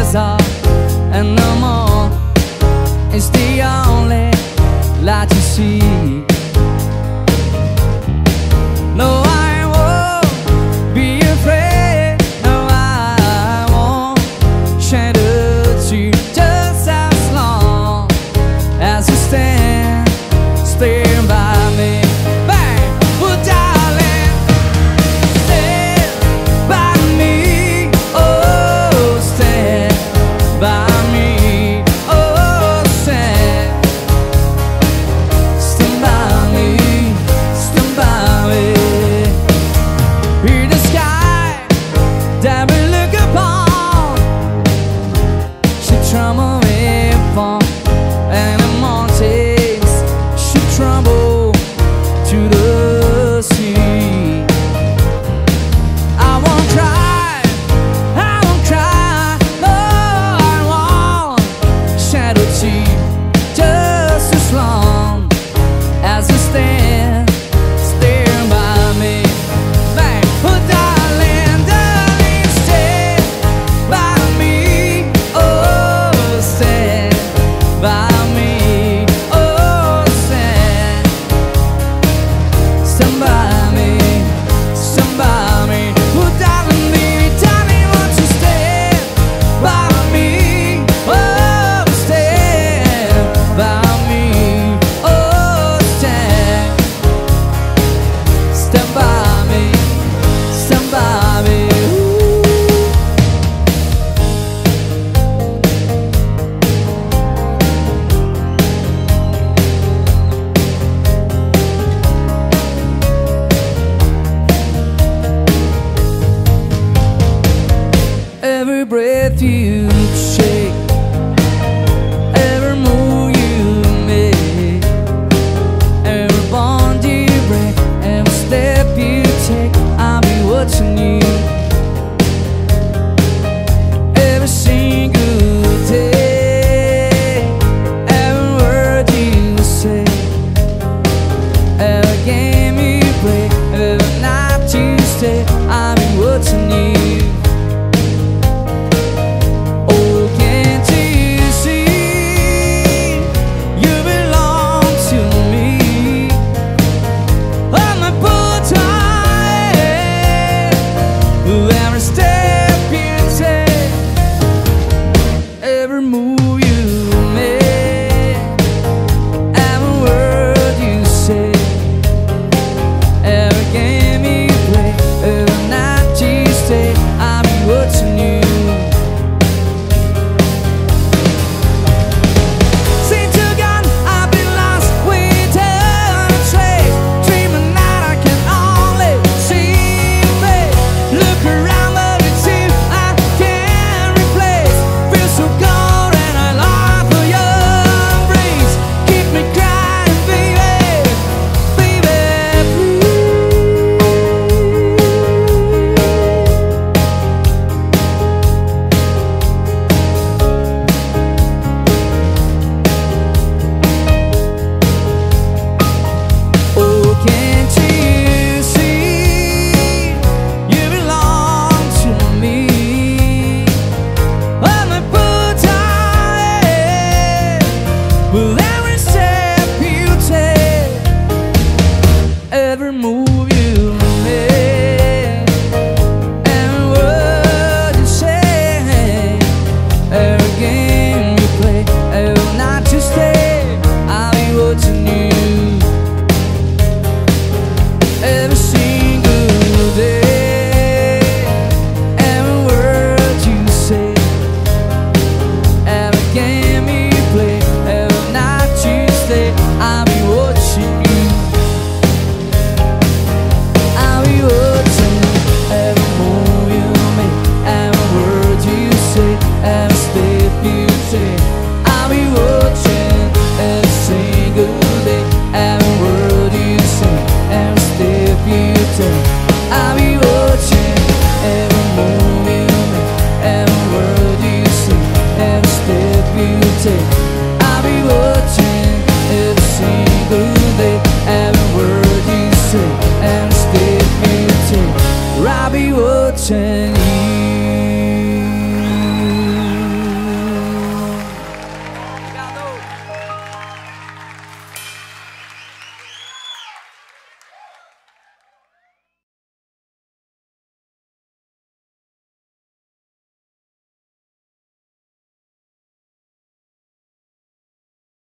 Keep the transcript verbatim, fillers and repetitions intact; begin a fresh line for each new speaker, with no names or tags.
eyes are, and no more is the only light you see. No, I won't be afraid. No, I won't shed a tear, just as long as you stand, stand by me. Bang! Oh, darling, stand by me. Oh, stand by me. Oh, stand, stand by me, stand by me. Hear the sky that we look upon should tremble if on, and the mountains should tremble to the sea. I won't cry, I won't cry, no, I won't shed a tear, just as long as you stand, stand by me. Bang! Oh, darling, darling, stand by me. Oh, stand by me. Oh, stand, stand by me, stand by me. Oh, darling, me, darling, won't you stand by me? Oh, stand by me. Oh, stand, stand by me, stand by me. Every breath you take,